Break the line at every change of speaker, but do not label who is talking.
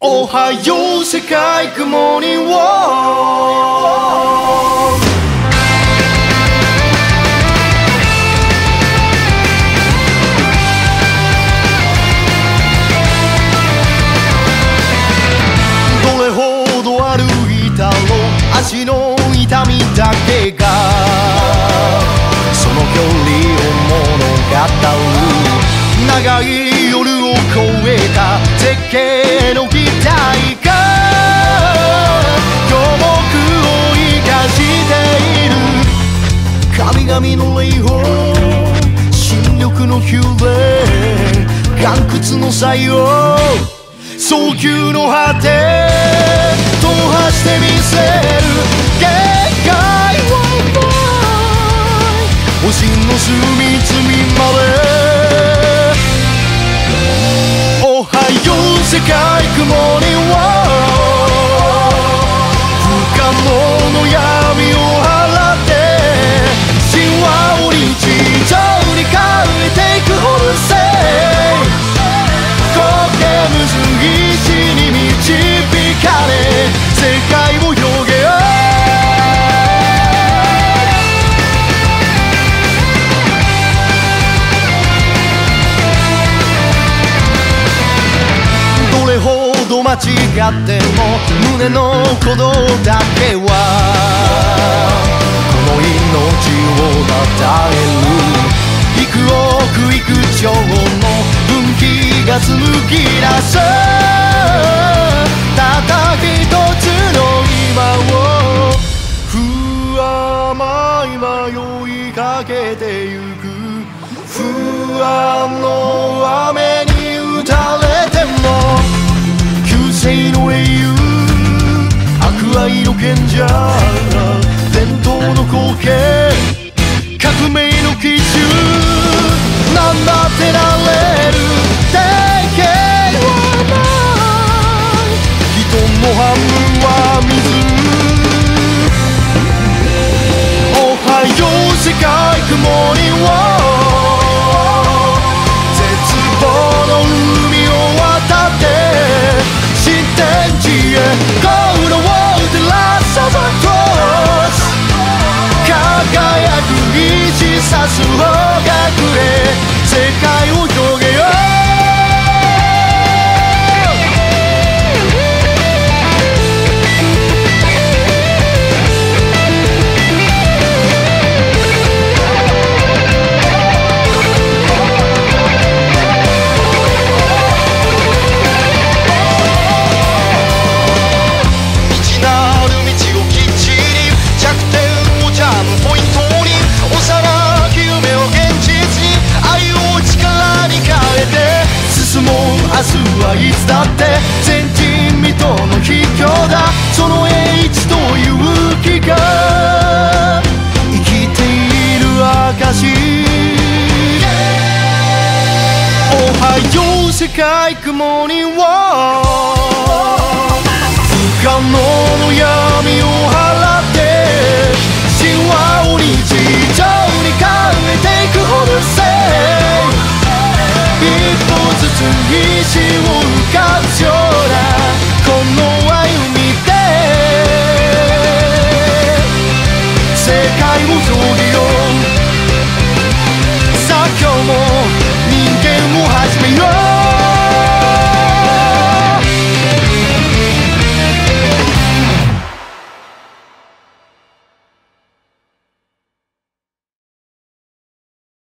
おはよう世界グッモーニングどれほど歩いたろう足の痛みだけがその距離を物語る長い夜を越えた絶景の期待が今日僕を生かしている神々の霊峰新緑の宮殿岩窟の採用早急の果て踏破してみせる限界はない星の隅々までおはよう世界グッモーニング不可能の闇を払って神話を日常に変えていくホルセイ苔むず石に導かれ世界を広げよう間違っても胸の鼓動だけはこの命をたたえる幾億幾兆の分岐が紡ぎ出すたった一つの今を不甘い迷いかけてゆく不安の雨に打たれても世の英雄博愛の賢者伝統の光景革命の基準なんだってなれる定型はない人の半分は水おはよう世界グッモーニング絶望の海を渡って新天地へ Go the world 照らすサザントス輝く虹さす方角へ世界を広げよう明日はいつだって前人未到の秘境だその英知と勇気が生きている証おはよう世界グッモーニング